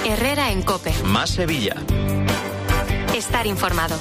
Herrera en COPE. Más Sevilla. Estar informado.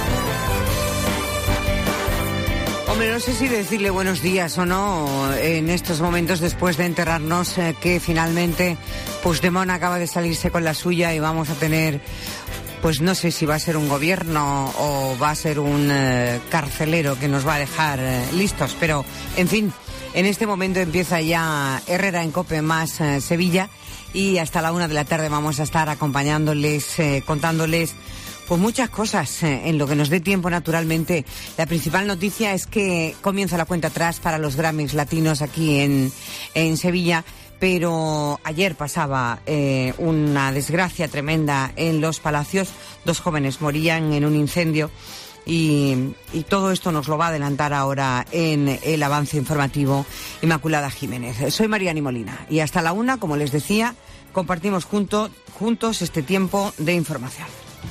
Hombre, no sé si decirle buenos días o no en estos momentos después de enterarnos que finalmente Puigdemont acaba de salirse con la suya y vamos a tener, pues no sé si va a ser un gobierno o va a ser un carcelero que nos va a dejar listos, pero en fin, en este momento empieza ya Herrera en COPE más Sevilla y hasta la 1 p.m. vamos a estar acompañándoles, contándoles pues muchas cosas en lo que nos dé tiempo, naturalmente. La principal noticia es que comienza la cuenta atrás para los Grammys latinos aquí en Sevilla, pero ayer pasaba una desgracia tremenda en Los Palacios. 2 jóvenes morían en un incendio y todo esto nos lo va a adelantar ahora en el avance informativo Inmaculada Jiménez. Soy Mariani Molina y hasta la 1, como les decía, compartimos juntos este tiempo de información.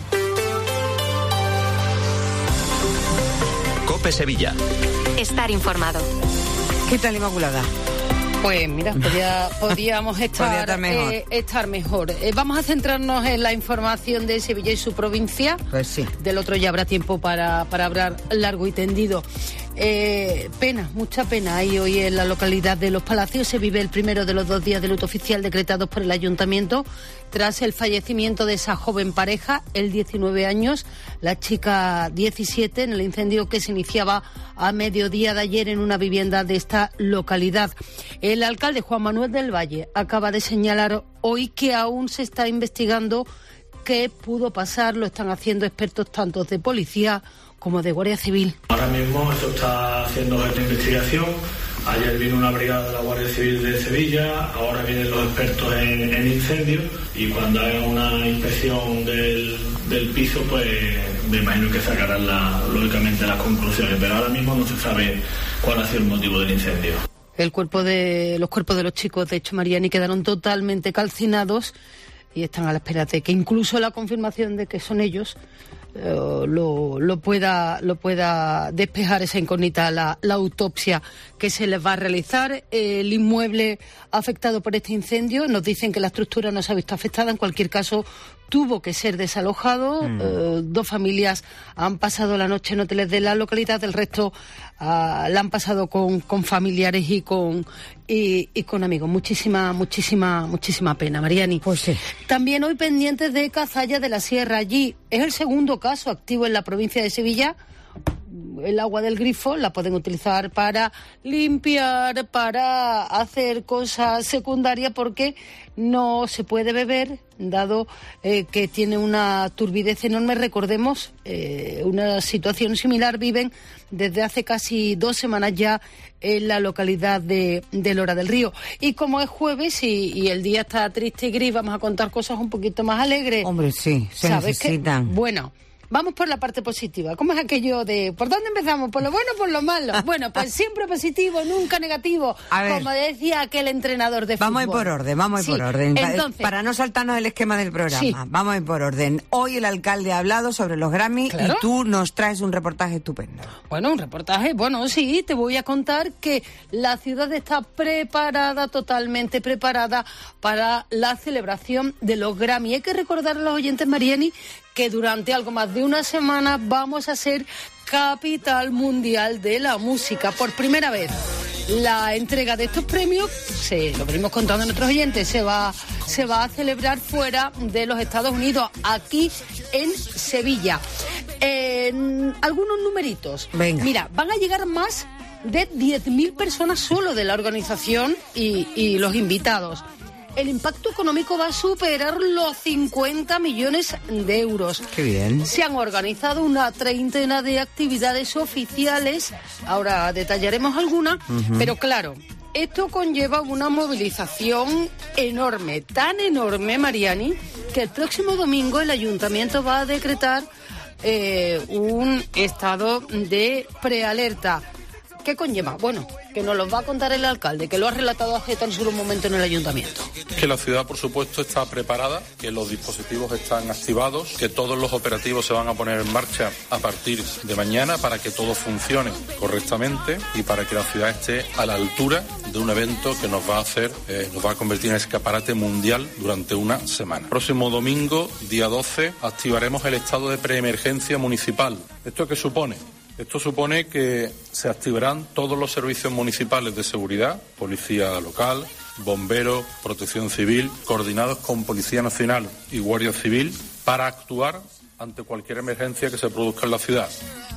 COPE Sevilla. Estar informado. ¿Qué tal, Inmaculada? Pues mira, podíamos estar mejor. Vamos a centrarnos en la información de Sevilla y su provincia. Pues sí. Del otro ya habrá tiempo para hablar largo y tendido. Mucha pena hay hoy en la localidad de Los Palacios. Se vive el primero de los 2 días de luto oficial decretados por el ayuntamiento tras el fallecimiento de esa joven pareja, él 19 años, la chica 17, en el incendio que se iniciaba a mediodía de ayer en una vivienda de esta localidad. El alcalde Juan Manuel del Valle acaba de señalar hoy que aún se está investigando qué pudo pasar. Lo están haciendo expertos tanto de policía como de Guardia Civil. Ahora mismo esto está haciendo objeto de investigación. Ayer vino una brigada de la Guardia Civil de Sevilla, ahora vienen los expertos en incendios y cuando hagan una inspección del piso, pues me imagino que sacarán lógicamente las conclusiones, pero ahora mismo no se sabe cuál ha sido el motivo del incendio. Los cuerpos de los chicos, de hecho, Mariani, quedaron totalmente calcinados y están a la espera de que incluso la confirmación de que son ellos lo pueda despejar esa incógnita, la autopsia que se les va a realizar. El inmueble afectado por este incendio, nos dicen que la estructura no se ha visto afectada, en cualquier caso tuvo que ser desalojado. 2 familias han pasado la noche en hoteles de la localidad, el resto la han pasado con familiares y con amigos. Muchísima pena, Mariani. Pues sí. También hoy pendientes de Cazalla de la Sierra. Allí es el segundo caso activo en la provincia de Sevilla. El agua del grifo la pueden utilizar para limpiar, para hacer cosas secundarias, porque no se puede beber, dado que tiene una turbidez enorme. Recordemos, una situación similar viven desde hace casi 2 semanas ya en la localidad de Lora del Río. Y como es jueves y el día está triste y gris, vamos a contar cosas un poquito más alegres. Hombre, sí, se necesitan. Bueno, vamos por la parte positiva. ¿Cómo es aquello de por dónde empezamos? ¿Por lo bueno o por lo malo? Bueno, pues siempre positivo, nunca negativo. A ver, como decía aquel entrenador de fútbol. Vamos a ir por orden. Entonces, para no saltarnos el esquema del programa. Sí. Vamos a ir por orden. Hoy el alcalde ha hablado sobre los Grammy, ¿claro? Y tú nos traes un reportaje estupendo. Bueno, un reportaje, sí, te voy a contar que la ciudad está totalmente preparada para la celebración de los Grammy. Hay que recordar a los oyentes, Mariani, que durante algo más de una semana vamos a ser capital mundial de la música. Por primera vez, la entrega de estos premios, lo venimos contando a nuestros oyentes, se va a celebrar fuera de los Estados Unidos, aquí en Sevilla. Algunos numeritos. Venga. Mira, van a llegar más de 10.000 personas solo de la organización y los invitados. El impacto económico va a superar los 50 millones de euros. ¡Qué bien! Se han organizado una treintena de actividades oficiales, ahora detallaremos algunas, pero claro, esto conlleva una movilización enorme, tan enorme, Mariani, que el próximo domingo el ayuntamiento va a decretar un estado de prealerta. ¿Qué conlleva? Bueno, que nos los va a contar el alcalde, que lo ha relatado hace tan solo un momento en el ayuntamiento. Que la ciudad, por supuesto, está preparada, que los dispositivos están activados, que todos los operativos se van a poner en marcha a partir de mañana para que todo funcione correctamente y para que la ciudad esté a la altura de un evento que nos va a convertir en escaparate mundial durante una semana. Próximo domingo, día 12, activaremos el estado de preemergencia municipal. ¿Esto qué supone? Esto supone que se activarán todos los servicios municipales de seguridad, policía local, bomberos, protección civil, coordinados con Policía Nacional y Guardia Civil para actuar ante cualquier emergencia que se produzca en la ciudad.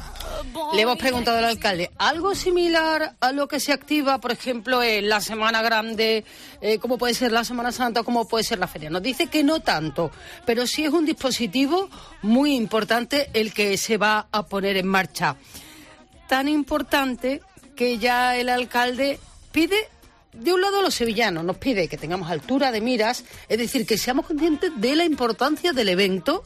Le hemos preguntado al alcalde, ¿algo similar a lo que se activa, por ejemplo, en la Semana Grande, como puede ser la Semana Santa o como puede ser la feria? Nos dice que no tanto, pero sí es un dispositivo muy importante el que se va a poner en marcha. Tan importante que ya el alcalde pide, de un lado a los sevillanos, nos pide que tengamos altura de miras, es decir, que seamos conscientes de la importancia del evento,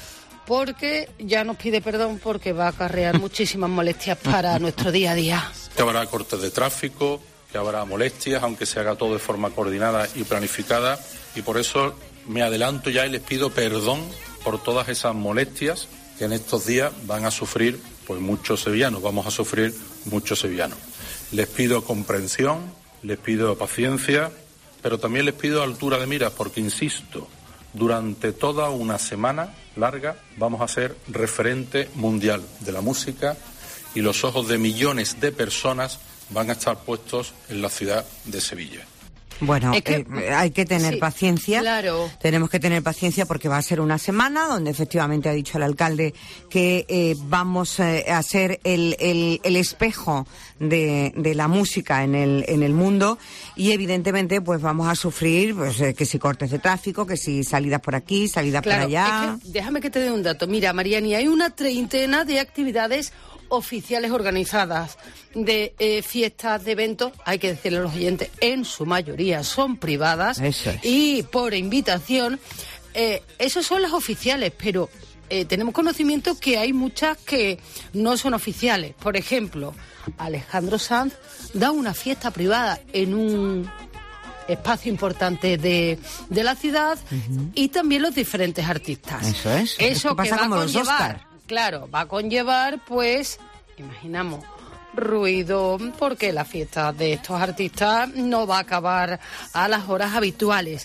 porque ya nos pide perdón porque va a acarrear muchísimas molestias para nuestro día a día. Que habrá cortes de tráfico, que habrá molestias, aunque se haga todo de forma coordinada y planificada, y por eso me adelanto ya y les pido perdón por todas esas molestias que en estos días van a sufrir pues muchos sevillanos, vamos a sufrir muchos sevillanos. Les pido comprensión, les pido paciencia, pero también les pido altura de miras, porque insisto, durante toda una semana larga vamos a ser referente mundial de la música y los ojos de millones de personas van a estar puestos en la ciudad de Sevilla. Bueno, hay que tener paciencia. Claro. Tenemos que tener paciencia porque va a ser una semana donde efectivamente ha dicho el alcalde que vamos a ser el espejo de la música en el mundo, y evidentemente pues vamos a sufrir pues que si cortes de tráfico, que si salidas por aquí, salidas por allá. Es que, déjame que te dé un dato. Mira, Mariani, hay una 30 de actividades oficiales organizadas, de fiestas, de eventos, hay que decirle a los oyentes, en su mayoría son privadas. Eso es. Y por invitación. Esas son las oficiales, pero tenemos conocimiento que hay muchas que no son oficiales. Por ejemplo, Alejandro Sanz da una fiesta privada en un espacio importante de la ciudad, y también los diferentes artistas. Eso es. Eso pasa que como va a los conllevar, Oscar. claro, va a conllevar, pues, imaginamos, ruido, porque la fiesta de estos artistas no va a acabar a las horas habituales.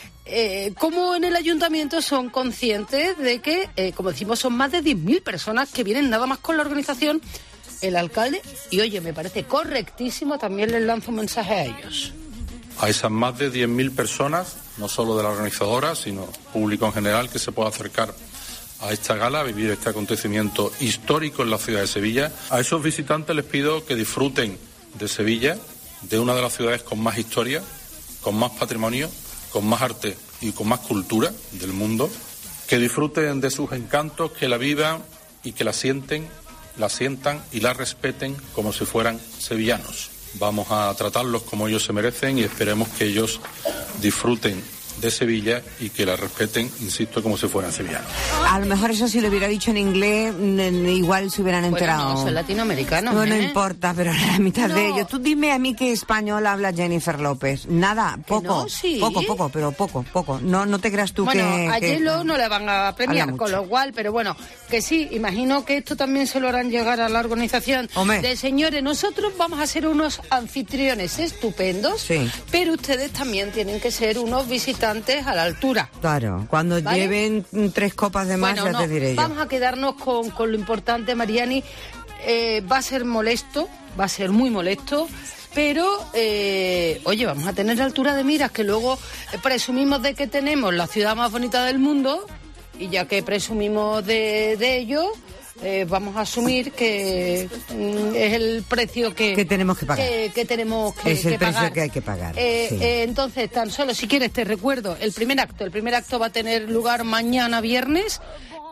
Como en el ayuntamiento son conscientes de que, como decimos, son más de 10.000 personas que vienen nada más con la organización, el alcalde, y oye, me parece correctísimo, también les lanzo un mensaje a ellos. A esas más de 10.000 personas, no solo de la organizadora, sino público en general que se pueda acercar a esta gala, a vivir este acontecimiento histórico en la ciudad de Sevilla. A esos visitantes les pido que disfruten de Sevilla, de una de las ciudades con más historia, con más patrimonio, con más arte y con más cultura del mundo, que disfruten de sus encantos, que la vivan y que la sientan y la respeten como si fueran sevillanos. Vamos a tratarlos como ellos se merecen y esperemos que ellos disfruten de Sevilla y que la respeten, insisto, como si fueran sevillanos. A lo mejor eso si lo hubiera dicho en inglés, igual se hubieran enterado. Bueno, no, son latinoamericanos. No importa, pero la mitad de ellos. Tú dime a mí qué español habla Jennifer López. Nada, poco. No, sí. Poco. No te creas tú bueno, que... a J-Lo no le van a premiar, con lo cual, pero bueno, que sí, imagino que esto también se lo harán llegar a la organización. Hombre. De señores, nosotros vamos a ser unos anfitriones estupendos, sí, pero ustedes también tienen que ser unos visitantes a la altura. Claro, cuando ¿vale? Lleven 3 copas de más, ya te diré yo. Vamos a quedarnos con lo importante, Mariani. Va a ser molesto, va a ser muy molesto, pero, oye, vamos a tener altura de miras, que luego presumimos de que tenemos la ciudad más bonita del mundo, y ya que presumimos de ello, vamos a asumir que es el precio que tenemos que pagar. Que tenemos que es el precio pagar. que hay que pagar. Sí. Entonces, tan solo, si quieres, te recuerdo el primer acto va a tener lugar mañana viernes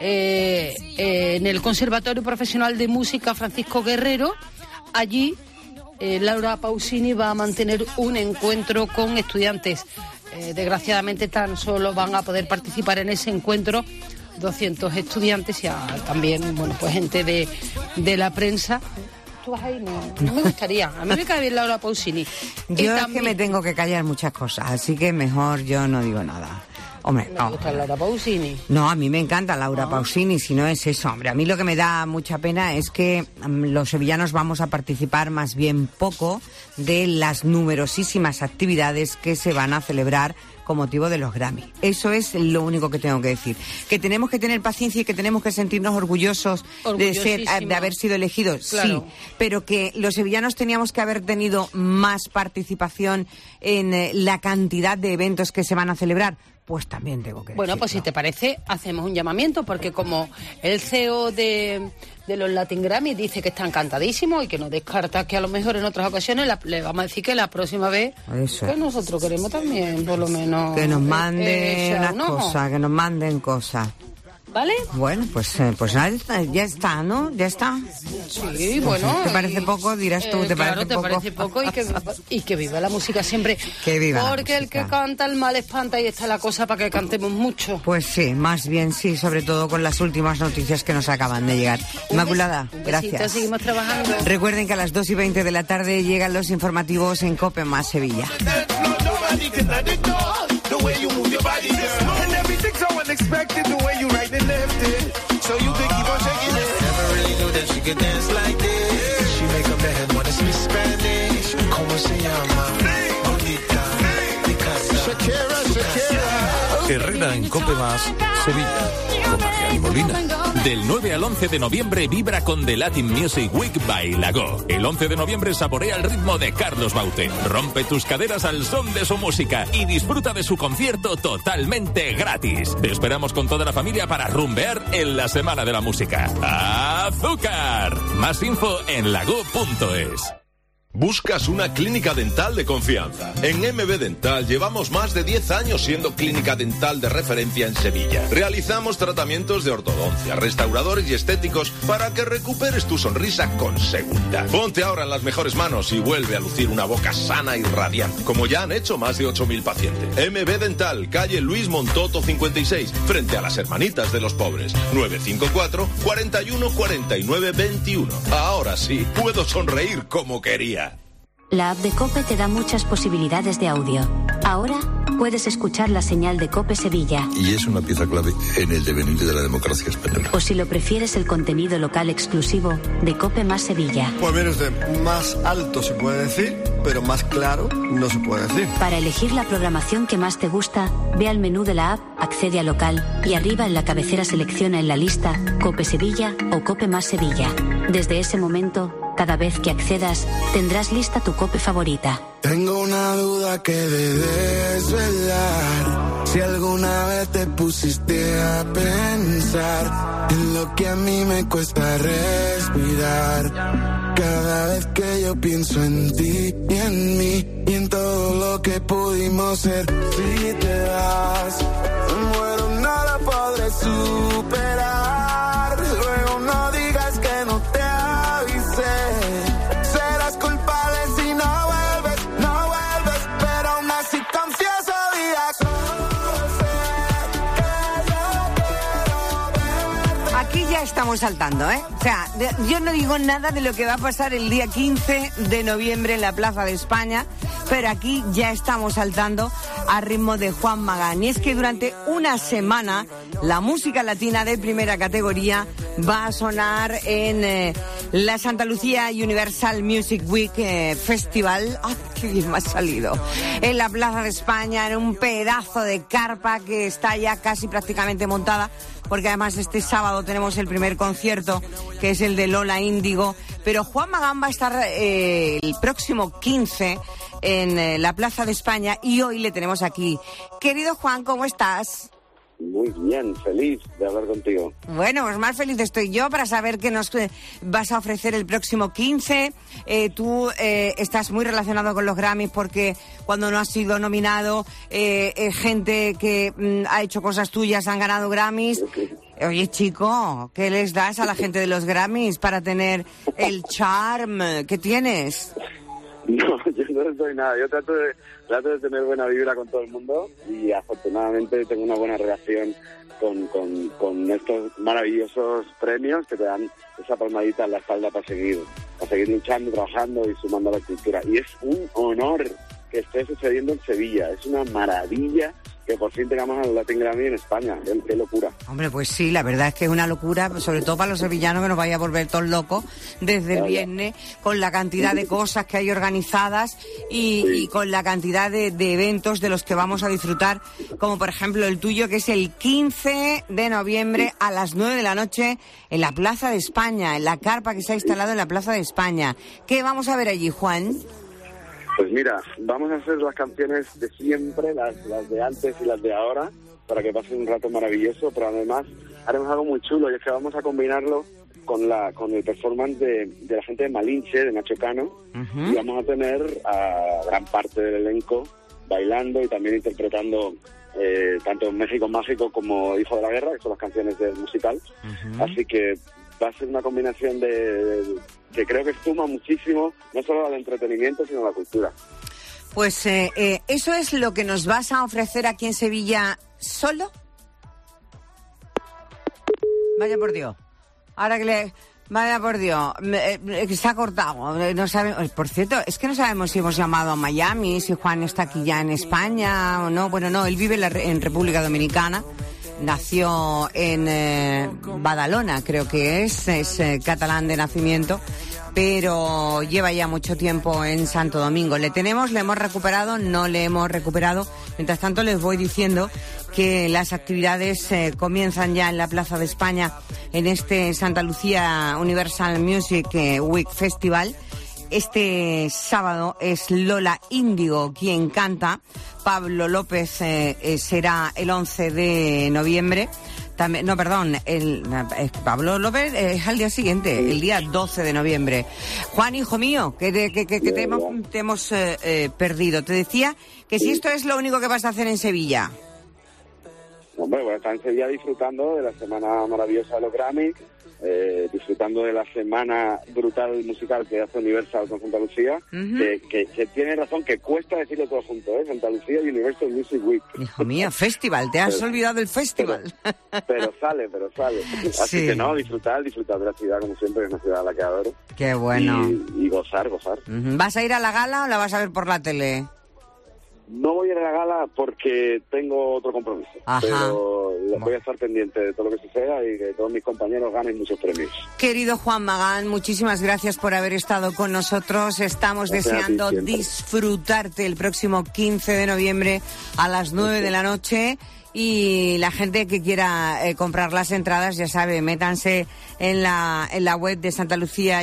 en el Conservatorio Profesional de Música Francisco Guerrero. Allí Laura Pausini va a mantener un encuentro con estudiantes. Desgraciadamente tan solo van a poder participar en ese encuentro 200 estudiantes y también, bueno, pues gente de la prensa. tú vas ahí, no me gustaría. A mí me cae bien Laura Pausini. Yo es que me tengo que callar muchas cosas, así que mejor yo no digo nada. Hombre, ¿Me gusta Laura Pausini? No, a mí me encanta Laura Pausini, si no es eso, hombre. A mí lo que me da mucha pena es que los sevillanos vamos a participar más bien poco de las numerosísimas actividades que se van a celebrar con motivo de los Grammy. Eso es lo único que tengo que decir. Que tenemos que tener paciencia y que tenemos que sentirnos orgullosos de haber sido elegidos, claro. Sí, pero que los sevillanos teníamos que haber tenido más participación en la cantidad de eventos que se van a celebrar. Pues también tengo que decirlo. Bueno, pues si te parece, hacemos un llamamiento, porque como el CEO de los Latin Grammy dice que está encantadísimo y que no descarta que a lo mejor en otras ocasiones le vamos a decir que la próxima vez que nosotros queremos también, por lo menos... Que nos manden cosas, que nos manden cosas. ¿Vale? Bueno, pues nada, ya está, ¿no? Ya está. Sí, bueno. ¿Te parece poco? Dirás tú, ¿te parece poco? Parece poco y que viva la música siempre. Que viva porque la música. El que canta el mal espanta y está la cosa para que cantemos mucho. Pues sí, más bien sí, sobre todo con las últimas noticias que nos acaban de llegar. Inmaculada, gracias. Seguimos trabajando. Recuerden que a las 2:20 de la tarde llegan los informativos en COPE más Sevilla. Unexpected the way you right and left it, so you could keep on shaking it. Never really knew that she could dance like this. She make a man wanna speak Spanish. Como se llama? Bonita, Picasa. Shakira. Herrera en COPE más Sevilla, con Mariano Molina. Del 9 al 11 de noviembre vibra con The Latin Music Week Bailagó. El 11 de noviembre saborea el ritmo de Carlos Baute. Rompe tus caderas al son de su música y disfruta de su concierto totalmente gratis. Te esperamos con toda la familia para rumbear en la Semana de la Música. ¡Azúcar! Más info en lago.es. ¿Buscas una clínica dental de confianza? En MB Dental llevamos más de 10 años siendo clínica dental de referencia en Sevilla. Realizamos tratamientos de ortodoncia, restauradores y estéticos para que recuperes tu sonrisa con seguridad. Ponte ahora en las mejores manos y vuelve a lucir una boca sana y radiante, como ya han hecho más de 8.000 pacientes. MB Dental, calle Luis Montoto 56, frente a las Hermanitas de los Pobres. 954 41 49 21. Ahora sí, puedo sonreír como quería. La app de COPE te da muchas posibilidades de audio. Ahora puedes escuchar la señal de COPE Sevilla. Y es una pieza clave en el devenir de la democracia española. O si lo prefieres, el contenido local exclusivo de COPE más Sevilla. Pues mire usted, más alto se puede decir, pero más claro no se puede decir. Para elegir la programación que más te gusta, ve al menú de la app, accede a local y arriba en la cabecera selecciona en la lista COPE Sevilla o COPE más Sevilla. Desde ese momento, cada vez que accedas, tendrás lista tu COPE favorita. Tengo una duda que de desvelar. Si alguna vez te pusiste a pensar en lo que a mí me cuesta respirar. Cada vez que yo pienso en ti y en mí y en todo lo que pudimos ser. Si te vas, me muero, no la podré superar. Luego no digas que no te avisé. Serás culpable si no vuelves, pero aún así confieso días. Aquí ya estamos saltando, ¿eh? O sea, yo no digo nada de lo que va a pasar el día 15 de noviembre en la Plaza de España, pero aquí ya estamos saltando a ritmo de Juan Magán. Y es que durante una semana la música latina de primera categoría va a sonar en la Santa Lucía Universal Music Week Festival. ¡Ay, qué bien me ha salido! En la Plaza de España, en un pedazo de carpa que está ya casi prácticamente montada, porque además este sábado tenemos el primer concierto, que es el de Lola Índigo. Pero Juan Magán va a estar el próximo 15 en la Plaza de España y hoy le tenemos aquí. Querido Juan, ¿cómo estás? Muy bien, feliz de hablar contigo. Bueno, pues más feliz estoy yo para saber qué nos vas a ofrecer el próximo 15. Tú estás muy relacionado con los Grammys porque cuando no has sido nominado, gente que ha hecho cosas tuyas han ganado Grammys. Oye, chico, ¿qué les das a la gente de los Grammys para tener el charm que tienes? No, yo no les doy nada. Yo trato de tener buena vibra con todo el mundo y afortunadamente tengo una buena relación con estos maravillosos premios que te dan esa palmadita en la espalda para seguir a seguir luchando, trabajando y sumando a la cultura. Y es un honor que esté sucediendo en Sevilla. Es una maravilla que por fin tengamos al Latin Grammy en España. ¡Qué locura! Hombre, pues sí, la verdad es que es una locura, sobre todo para los sevillanos, que nos vaya a volver todos locos desde el viernes, con la cantidad de cosas que hay organizadas y con la cantidad de eventos de los que vamos a disfrutar, como por ejemplo el tuyo, que es el 15 de noviembre a las 9 de la noche en la Plaza de España, en la carpa que se ha instalado en la Plaza de España. ¿Qué vamos a ver allí, Juan? Pues mira, vamos a hacer las canciones de siempre, las de antes y las de ahora, para que pasen un rato maravilloso, pero además haremos algo muy chulo, y es que vamos a combinarlo con el performance de la gente de Malinche, de Nacho Cano, y vamos a tener a gran parte del elenco bailando y también interpretando tanto México Mágico como Hijo de la Guerra, que son las canciones del musical. Así que va a ser una combinación que creo que suma muchísimo, no solo al entretenimiento, sino a la cultura. Pues ¿eso es lo que nos vas a ofrecer aquí en Sevilla solo? Vaya por Dios. Ahora que le... Vaya por Dios, se ha cortado. No sabemos, por cierto, es que no sabemos si hemos llamado a Miami, si Juan está aquí ya en España o no. Bueno, no, él vive en República Dominicana. Nació en Badalona, creo que es catalán de nacimiento, pero lleva ya mucho tiempo en Santo Domingo. ¿Le hemos recuperado? No le hemos recuperado. Mientras tanto, les voy diciendo que las actividades comienzan ya en la Plaza de España en este Santa Lucía Universal Music Week Festival. Este sábado es Lola Índigo quien canta. Pablo López será el 11 de noviembre. También, no, perdón, Pablo López es al día siguiente, el día 12 de noviembre. Juan, hijo mío, que te hemos perdido. Te decía que si esto es lo único que vas a hacer en Sevilla. Hombre, voy a estar en Sevilla disfrutando de la semana maravillosa de los Grammy, disfrutando de la semana brutal musical que hace Universal con Santa Lucía, que tiene razón, que cuesta decirlo todo junto, Santa Lucía Universal Music Week. Hijo mío, festival, te has olvidado del festival. Pero sale. Así que no, disfrutar de la ciudad como siempre, que es una ciudad a la que adoro. Qué bueno. Y gozar. ¿Vas a ir a la gala o la vas a ver por la tele? No voy a ir a la gala porque tengo otro compromiso. Pero voy a estar pendiente de todo lo que suceda y que todos mis compañeros ganen muchos premios. Querido Juan Magán, muchísimas gracias por haber estado con nosotros. Estamos deseando disfrutarte el próximo 15 de noviembre a las 9 de la noche. Y la gente que quiera comprar las entradas, ya sabe, métanse en la web de Santa Lucía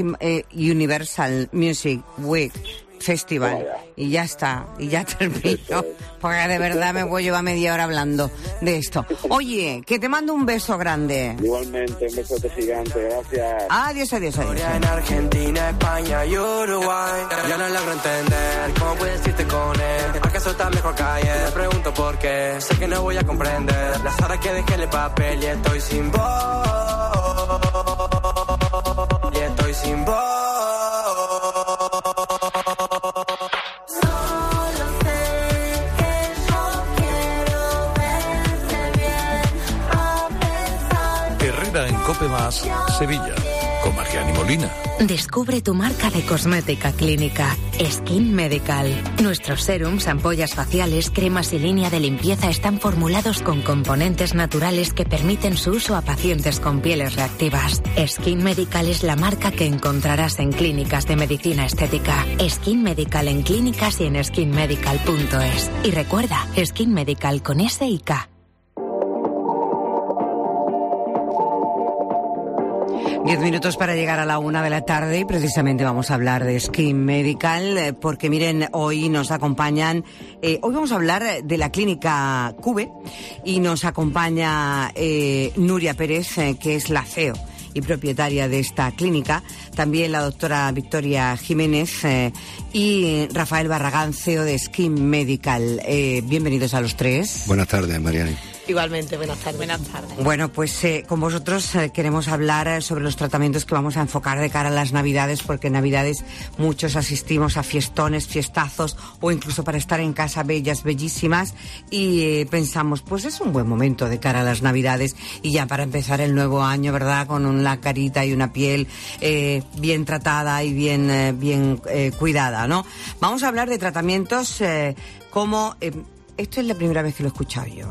Universal Music Week Festival. Y ya está, y ya termino, porque de verdad me voy a llevar media hora hablando de esto. Oye, que te mando un beso grande. Igualmente, un besote gigante, gracias. Adiós. En Argentina, España y Uruguay, ya no logro entender cómo puedes irte con él. ¿Acaso está mejor que ayer? Me pregunto por qué, sé que no voy a comprender las horas que dejé el papel y estoy sin voz. Herrera en Cope Más, Sevilla, con Mariani Molina. Descubre tu marca de cosmética clínica, Skin Medical. Nuestros serums, ampollas faciales, cremas y línea de limpieza están formulados con componentes naturales que permiten su uso a pacientes con pieles reactivas. Skin Medical es la marca que encontrarás en clínicas de medicina estética. Skin Medical en clínicas y en skinmedical.es. Y recuerda, Skin Medical con S y K. 10 minutos para llegar a la 1 de la tarde y precisamente vamos a hablar de Skin Medical porque miren, hoy nos acompañan, hoy vamos a hablar de la clínica Cube y nos acompaña Nuria Pérez, que es la CEO y propietaria de esta clínica, también la doctora Victoria Jiménez y Rafael Barragán, CEO de Skin Medical. Bienvenidos a los tres. Buenas tardes, Mariani. Igualmente, buenas tardes. Buenas tardes. Bueno, pues con vosotros queremos hablar sobre los tratamientos que vamos a enfocar de cara a las Navidades, porque en Navidades muchos asistimos a fiestones, fiestazos, o incluso para estar en casa bellas, bellísimas, y pensamos, pues es un buen momento de cara a las Navidades y ya para empezar el nuevo año, ¿verdad? Con una carita y una piel bien tratada y bien cuidada, ¿no? Vamos a hablar de tratamientos como... esto es la primera vez que lo he escuchado yo,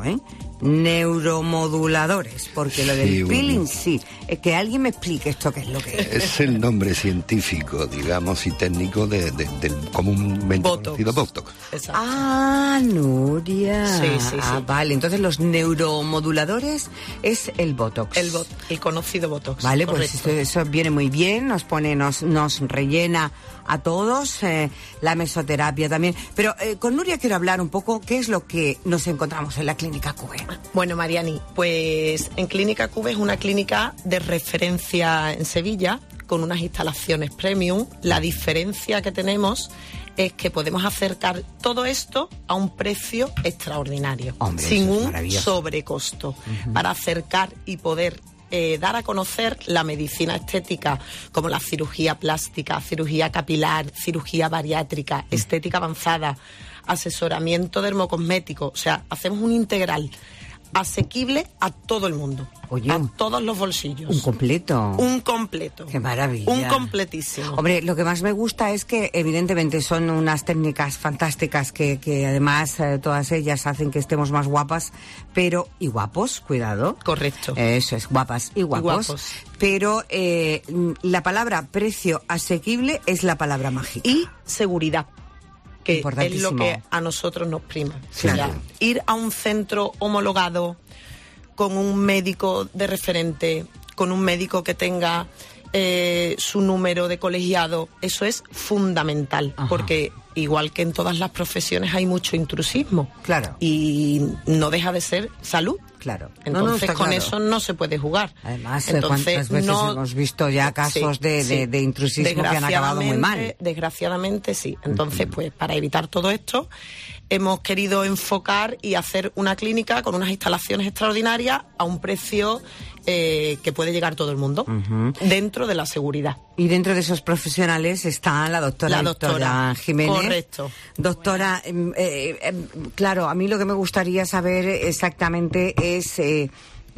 neuromoduladores, porque lo del peeling sí. Es que alguien me explique esto qué es lo que es. Es el nombre científico, digamos, y técnico del comúnmente conocido Botox. Exacto. Ah, Nuria. Sí. Vale, entonces los neuromoduladores es el Botox. El conocido Botox. Vale, correcto. pues eso viene muy bien, nos rellena a todos, la mesoterapia también. Pero con Nuria quiero hablar un poco qué es lo que nos encontramos en la Clínica Cube. Bueno, Mariani, pues en Clínica Cube es una clínica de referencia en Sevilla, con unas instalaciones premium. La diferencia que tenemos es que podemos acercar todo esto a un precio extraordinario, sin un sobrecosto, para acercar y poder dar a conocer la medicina estética, como la cirugía plástica, cirugía capilar, cirugía bariátrica, estética avanzada, asesoramiento dermocosmético. O sea, hacemos un integral asequible a todo el mundo. Oye, a todos los bolsillos. Un completo. Un completo. Qué maravilla. Un completísimo. Hombre, lo que más me gusta es que evidentemente son unas técnicas fantásticas que además todas ellas hacen que estemos más guapas, pero y guapos, cuidado. Correcto. Eso es, guapas y guapos. Pero la palabra precio asequible es la palabra mágica. Y seguridad, que es lo que a nosotros nos prima. Claro. O sea, ir a un centro homologado con un médico de referente, con un médico que tenga su número de colegiado, eso es fundamental. Ajá. Porque igual que en todas las profesiones hay mucho intrusismo. Claro. Y no deja de ser salud. Claro. Entonces con eso no se puede jugar. Además, ¿cuántas veces hemos visto ya casos de intrusismo que han acabado muy mal? Desgraciadamente sí. Entonces, pues para evitar todo esto, hemos querido enfocar y hacer una clínica con unas instalaciones extraordinarias a un precio que puede llegar todo el mundo, dentro de la seguridad. Y dentro de esos profesionales está la doctora Victoria Jiménez. Correcto. Doctora, claro, a mí lo que me gustaría saber exactamente es... ¿qué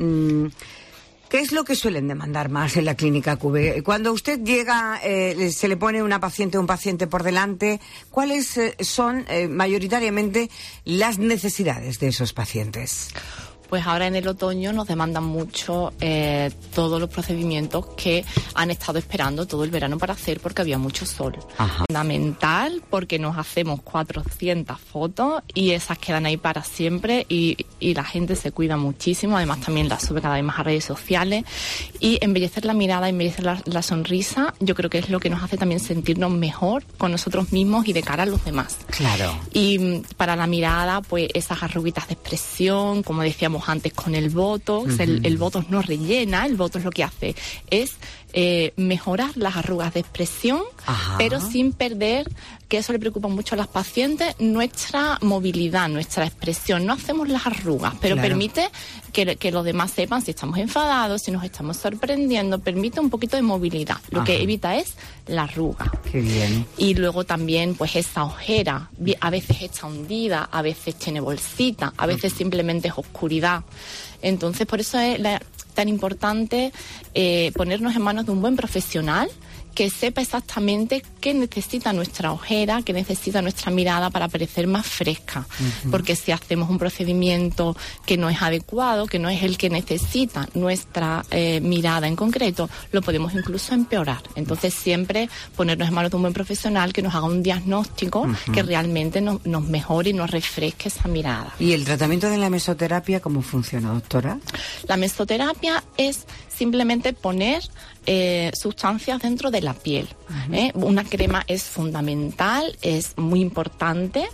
es lo que suelen demandar más en la Clínica Cube? Cuando usted llega, se le pone un paciente por delante, ¿cuáles son mayoritariamente las necesidades de esos pacientes? Pues ahora en el otoño nos demandan mucho todos los procedimientos que han estado esperando todo el verano para hacer, porque había mucho sol. Ajá. Fundamental, porque nos hacemos 400 fotos y esas quedan ahí para siempre, y la gente se cuida muchísimo. Además también las sube cada vez más a redes sociales, y embellecer la mirada, embellecer la sonrisa, yo creo que es lo que nos hace también sentirnos mejor con nosotros mismos y de cara a los demás. Claro. Y para la mirada, pues esas arruguitas de expresión, como decíamos antes con el Botox. El Botox no rellena, el Botox lo que hace es mejorar las arrugas de expresión, pero sin perder, que eso le preocupa mucho a las pacientes, nuestra movilidad, nuestra expresión. No hacemos las arrugas, pero permite que los demás sepan si estamos enfadados, si nos estamos sorprendiendo, permite un poquito de movilidad. Lo que evita es la arruga. Qué bien. Y luego también, pues esa ojera, a veces está hundida, a veces tiene bolsita, a veces simplemente es oscuridad. Entonces, por eso es tan importante ponernos en manos de un buen profesional que sepa exactamente qué necesita nuestra ojera, qué necesita nuestra mirada para parecer más fresca. Porque si hacemos un procedimiento que no es adecuado, que no es el que necesita nuestra mirada en concreto, lo podemos incluso empeorar. Entonces siempre ponernos en manos de un buen profesional que nos haga un diagnóstico que realmente nos mejore y nos refresque esa mirada. ¿Y el tratamiento de la mesoterapia cómo funciona, doctora? La mesoterapia es simplemente poner sustancias dentro de la piel. Una crema es fundamental, es muy importante,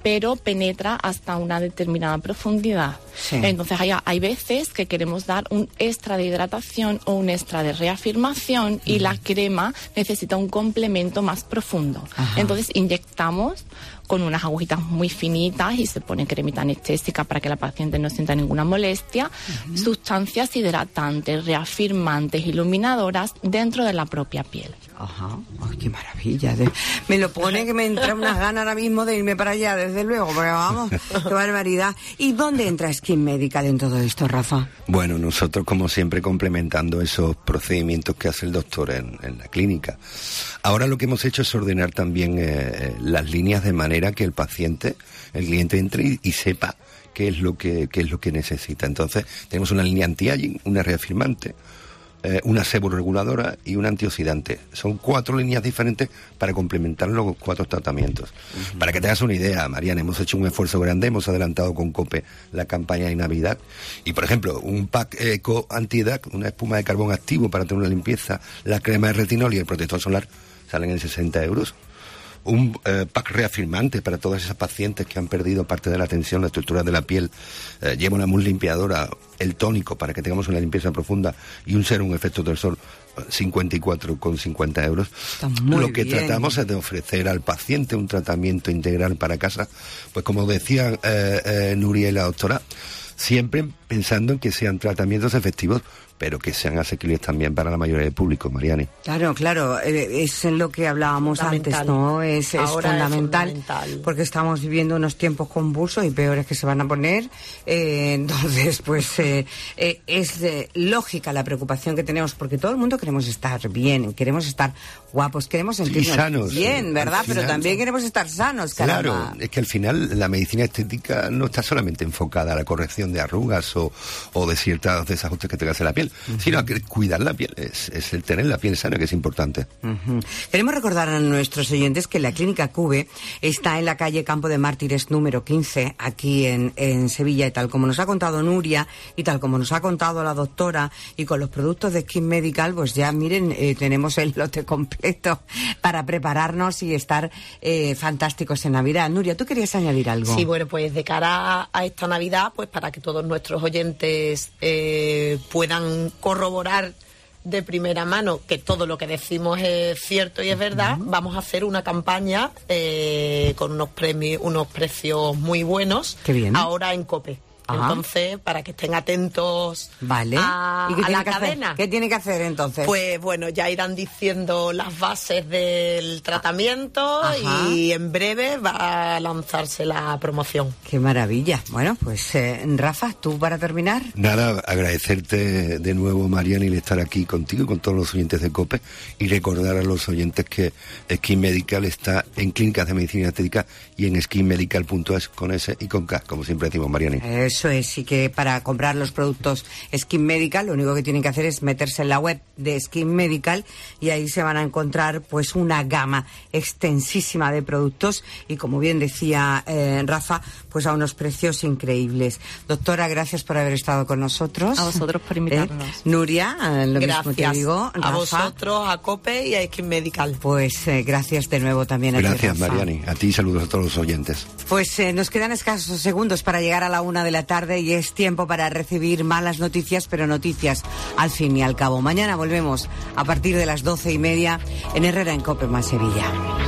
pero penetra hasta una determinada profundidad. Sí. Entonces hay veces que queremos dar un extra de hidratación o un extra de reafirmación y la crema necesita un complemento más profundo. Ajá. Entonces inyectamos con unas agujitas muy finitas y se pone cremita anestésica para que la paciente no sienta ninguna molestia, sustancias hidratantes, reafirmantes, iluminadoras dentro de la propia piel. Ajá, ay, qué maravilla. Me lo pone que me entra unas ganas ahora mismo de irme para allá, desde luego, porque vamos, qué barbaridad. ¿Y dónde entra Skin Medical en todo esto, Rafa? Bueno, nosotros como siempre complementando esos procedimientos que hace el doctor en la clínica. Ahora lo que hemos hecho es ordenar también las líneas de manera que el paciente, el cliente entre y sepa qué es lo que necesita. Entonces tenemos una línea anti-aging, una reafirmante, una seborreguladora y un antioxidante. Son 4 líneas diferentes para complementar los 4 tratamientos. Para que te hagas una idea, Mariana, hemos hecho un esfuerzo grande, hemos adelantado con COPE la campaña de Navidad y, por ejemplo, un pack Eco Anti-Edad, una espuma de carbón activo para tener una limpieza, la crema de retinol y el protector solar salen en 60 euros. Un pack reafirmante para todas esas pacientes que han perdido parte de la tensión, la estructura de la piel. Lleva una mousse limpiadora, el tónico para que tengamos una limpieza profunda y un serum efecto del sol, 54,50 euros. Lo que tratamos es de ofrecer al paciente un tratamiento integral para casa, pues como decía Nuria y la doctora, siempre pensando en que sean tratamientos efectivos, pero que sean asequibles también para la mayoría del público, Mariani. Claro, es lo que hablábamos antes, ¿no? Es fundamental, porque estamos viviendo unos tiempos convulsos y peores que se van a poner. Entonces, pues es lógica la preocupación que tenemos, porque todo el mundo queremos estar bien, queremos estar guapos, queremos sentirnos sanos, bien, ¿verdad? Pero también queremos estar sanos, caramba. Claro, es que al final la medicina estética no está solamente enfocada a la corrección de arrugas o de ciertos desajustes que tenga la piel, sino a cuidar la piel, es el tener la piel sana que es importante. Queremos recordar a nuestros oyentes que la Clínica Cube está en la calle Campo de Mártires número 15, aquí en Sevilla, y tal como nos ha contado Nuria, y tal como nos ha contado la doctora, y con los productos de Skin Medical, pues ya miren, tenemos el lote completo para prepararnos y estar fantásticos en Navidad. Nuria, ¿tú querías añadir algo? Sí, bueno, pues de cara a esta Navidad, pues para que todos nuestros oyentes puedan corroborar de primera mano que todo lo que decimos es cierto y es verdad, vamos a hacer una campaña con unos precios muy buenos. Qué bien. Ahora en COPE. Entonces, para que estén atentos a la cadena. ¿Qué tiene que hacer entonces? Pues bueno, ya irán diciendo las bases del tratamiento y en breve va a lanzarse la promoción. ¡Qué maravilla! Bueno, pues Rafa, ¿tú para terminar? Nada, agradecerte de nuevo, Mariana, el estar aquí contigo y con todos los oyentes de COPE y recordar a los oyentes que Skin Medical está en clínicas de medicina estética y en skinmedical.es con S y con K, como siempre decimos, Mariana. Eso es, y que para comprar los productos Skin Medical lo único que tienen que hacer es meterse en la web de Skin Medical y ahí se van a encontrar pues una gama extensísima de productos y, como bien decía Rafa, pues a unos precios increíbles. Doctora, gracias por haber estado con nosotros. A vosotros por invitarnos. Nuria, lo gracias. Mismo te digo. Rafa, a vosotros, a COPE y a Skin Medical. Pues gracias de nuevo también a ti, Rafa. Gracias, Mariani. A ti, saludos a todos los oyentes. Pues nos quedan escasos segundos para llegar a la 1 de la tarde y es tiempo para recibir malas noticias, pero noticias al fin y al cabo. Mañana volvemos a partir de las 12:30 en Herrera en COPE más Sevilla.